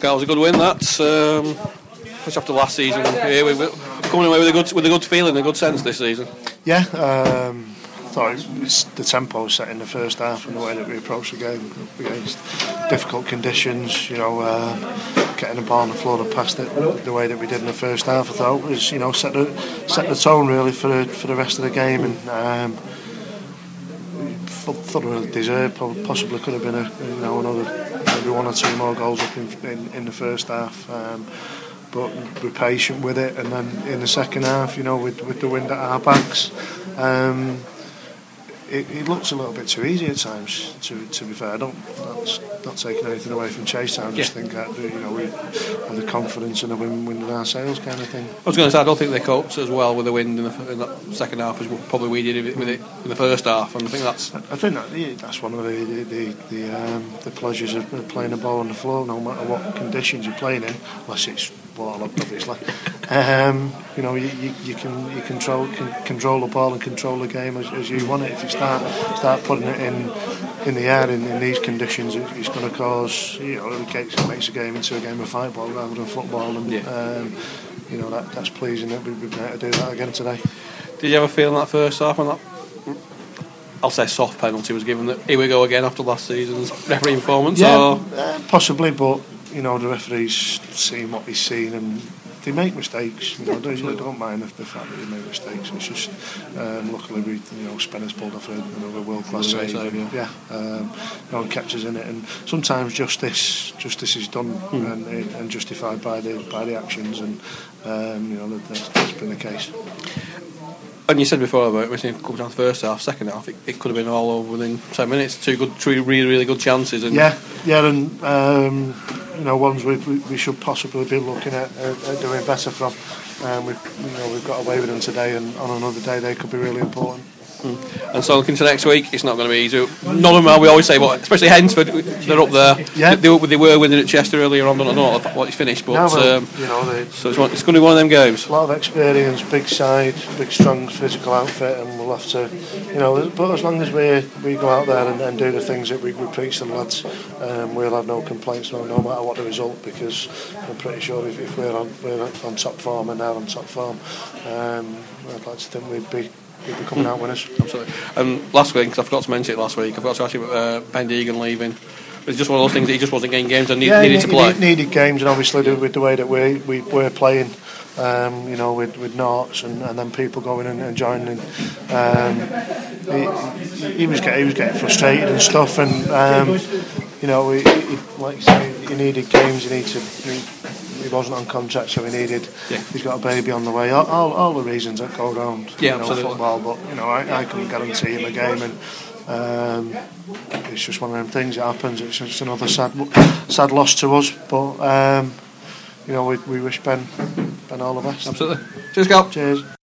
Carl, it was a good win. That's just after last season. Yeah, we're coming away with a good feeling, a good sense this season. Yeah, I thought the tempo was set in the first half and the way that we approached the game against difficult conditions. Getting the ball on the floor and past it the way that we did in the first half, I thought was set the tone really for the rest of the game, and thought it deserved. Possibly could have been another maybe one or two more goals up in the first half. But we're patient with it, and then in the second half, with the wind at our backs, it looks a little bit too easy at times. To be fair, that's not taking anything away from Chase Town. I just think that we have the confidence and the wind in our sails kind of thing. I was going to say, I don't think they coped as well with the wind in that second half as probably we did with it in the first half, and I think that's one of the pleasures of playing a ball on the floor, no matter what conditions you're playing in, unless it's waterlogged, obviously. You can control the ball and control the game as you want it. If you start putting it in the air in these conditions, it's going to cause it makes a game into a game of fight ball rather than football, and that's pleasing that we've been able to do that again today. Did you ever feel in that first half when that, I'll say, soft penalty was given, that here we go again after last season's referee performance? Yeah, possibly, but the referee's seen what he's seen, and they make mistakes. They don't mind the fact that they make mistakes. It's just luckily Spencer's pulled off another world class save. Yeah, no one kept us in it, and sometimes justice is done and justified by the actions, and that's been the case. And you said before about when it comes down to the first half, second half, it could have been all over within 10 minutes. Three really good chances. And and ones we should possibly be looking at doing better from. We've got away with them today, and on another day they could be really important. And so looking to next week, it's not going to be easy. None of them are. We always say, especially Hensford, they're up there. Yeah. They were winning at Chester earlier on. I don't know what it's finished, but so it's going to be one of them games. A lot of experience, big side, big strong physical outfit, and we'll have to, But as long as we go out there and do the things that we preach to the lads, we'll have no complaints, no matter what the result, because I'm pretty sure if we're on top form and they're on top form, I'd like to think we'd be coming out winners. Absolutely. And last week, because I forgot to mention it last week, I forgot to ask you about Ben Deegan leaving. It's just one of those things that he just wasn't getting games and needed to play. Needed games, and obviously with the way that we were playing, with Norts and then people going and joining. He was getting frustrated and stuff, and like you say, he needed games. He wasn't on contract, so he's got a baby on the way. All the reasons that go around football, but I couldn't guarantee him a game, and it's just one of them things that happens. It's just another sad loss to us, but we wish Ben all the best. Absolutely. Cheers, Cal. Cheers.